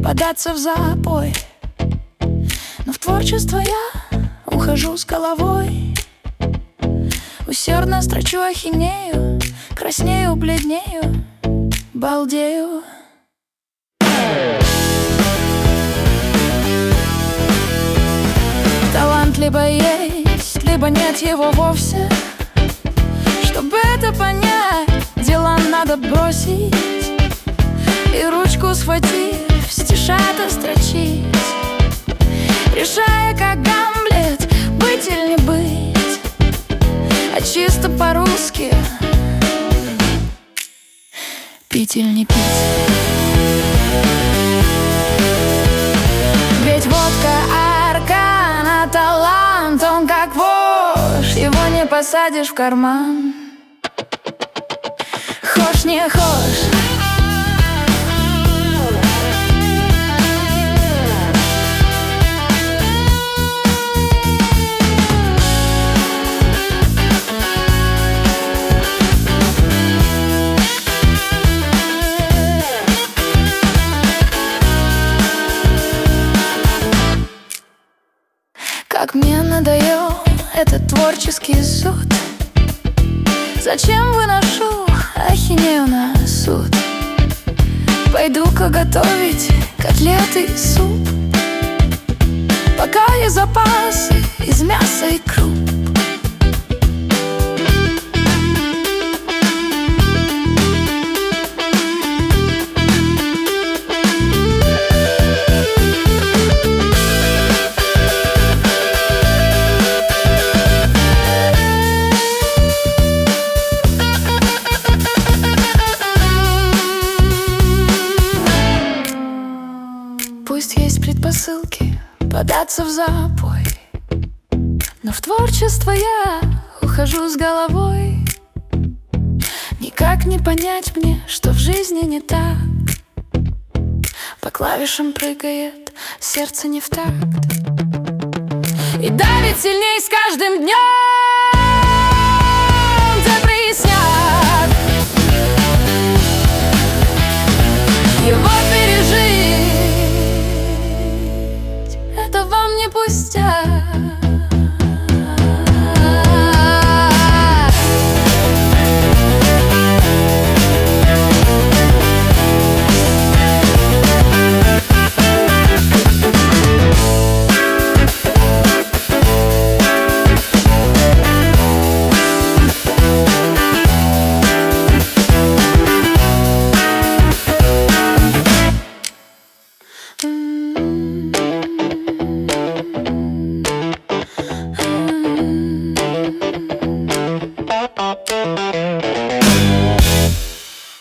податься в запой, но в творчество я ухожу с головой. Усердно строчу ахинею, краснею, бледнею, балдею. Талант либо есть, либо нет его вовсе. Чтобы это понять, дела надо бросить и ручку схватив, стишата строчить, решая, как Гамлет, быть или не быть, а чисто по-русски пить или не пить. Ведь водка аркан, а талант он как вошь, его не посадишь в карман. Хошь не хошь, как мне надоел этот творческий суд. Зачем выношу ахинею на суд? Пойду-ка готовить котлеты и суп, пока есть запасы из мяса и круп. Пусть есть предпосылки податься в запой, но в творчество я ухожу с головой. Никак не понять мне, что в жизни не так. По клавишам прыгает сердце не в такт и давит сильней с каждым днем.